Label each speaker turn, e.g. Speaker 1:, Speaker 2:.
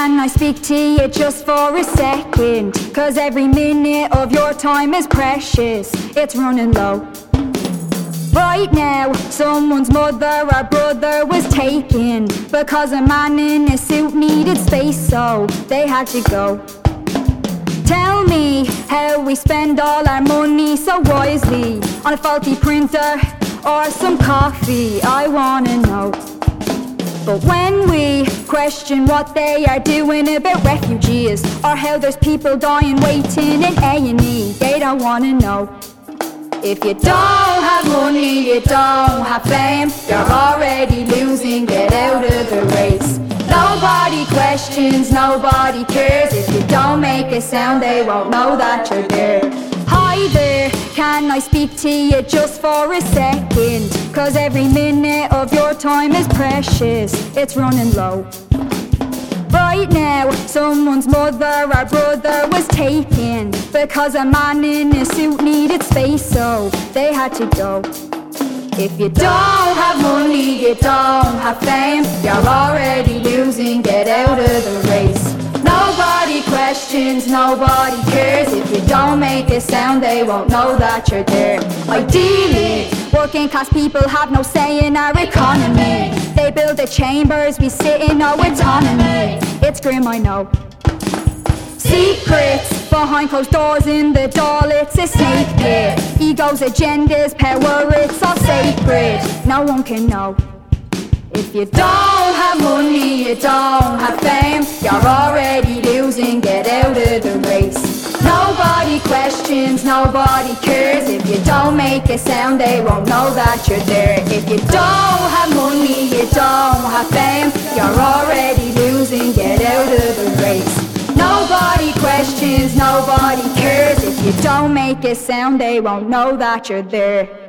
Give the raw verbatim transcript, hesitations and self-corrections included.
Speaker 1: can I speak to you just for a second? Cause every minute of your time is precious, it's running low. Right now, someone's mother or brother was taken because a man in a suit needed space, so they had to go. Tell me how we spend all our money so wisely on a faulty printer or some coffee, I wanna know. But when we question what they are doing about refugees, or how there's people dying waiting in A and E, they don't wanna know. If you don't have money, you don't have fame, you're already losing, get out of the race. Nobody questions, nobody cares. If you don't make a sound, they won't know that you're there. Hi there, can I speak to you just for a second? Cause every minute of your time is precious, it's running low. Right now, someone's mother or brother was taken because a man in a suit needed space, so they had to go. If you don't have money, you don't have fame, you're already losing, get out of the race. Nobody questions, nobody cares. If you don't make a sound, they won't know that you're there. Ideally, working class people have no say in our economy. They build the chambers, we sit in our autonomy. It's grim, I know. Secrets behind closed doors in the doll, it's a snake pit. Egos, agendas, power, it's all sacred. No one can know. If you don't have money, you don't have fame, you're already losing, get out of the race. Nobody questions, nobody cares. If you don't make a sound, they won't know that you're there. If you don't have money, you don't have fame, you're already losing, get out of the race. Nobody questions, nobody cares. If you don't make a sound, they won't know that you're there.